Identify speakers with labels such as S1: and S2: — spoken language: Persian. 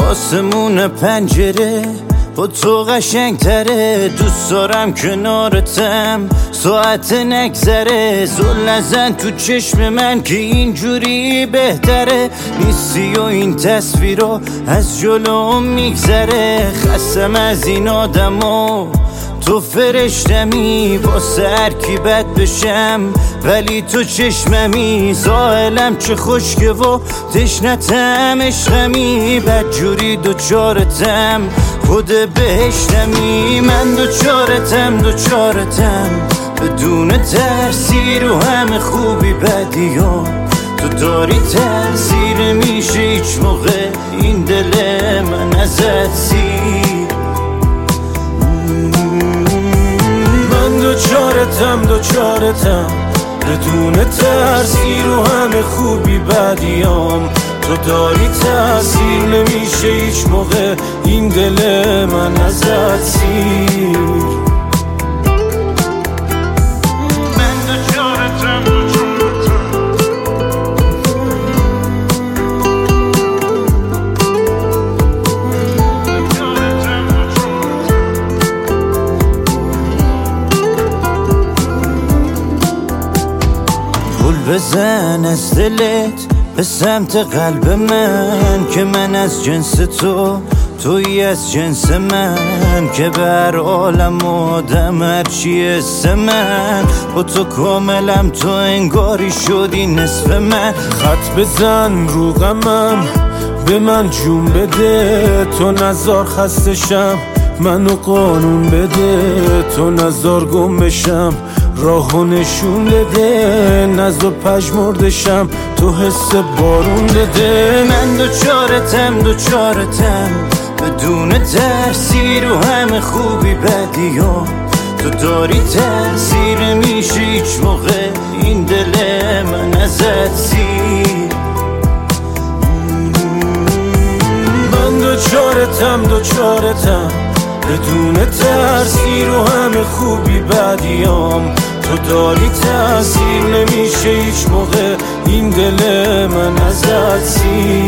S1: آسمون پنجره با تو قشنگ تره، دوست دارم کنارتم ساعت نگذره. زل نزن تو چشم من که اینجوری بهتره، نیستی و این تصویرها از جلوم میگذره. خستم از این آدما، تو فرشتمی واسه هر کی بد بشم، ولی تو چشممی. ساحلم چه خشکه و تشنتم عشقمی، بدجوری دوچارتم خود بهشتمی. من دوچارتم بدون ترسی رو همه خوبی بدیام. تو داری تاثیر میشه هیچ موقع این دل من ازت سیر. من دوچارتم بدون ترسی رو همه خوبی بدیام. تو داری تاثیر نمیشه هیچ موقع این دل من ازت سیر. بزن از دلت به سمت قلب من، که من از جنس توی از جنس من. که بر عالم آدم هرچی اسم من، با تو کاملم تو انگاری شدی نصف من.
S2: خط بزن رو غمم به من جون بده، تو نزار خستشم منو قانون بده. تو نزار گم بشم راهو نشون بده، نزد پژمردشم تو حس بارون بده.
S1: من دوچارتم بدون ترسی رو همه خوبی بدیام. تو داری تاثیر میشه هیچ موقع این دل من ازت سیر.
S2: من دوچارتم بدون ترسی رو همه خوبی بدیام. تو داری تاثیر نمیشه هیچ موقع این دل من ازت سیر.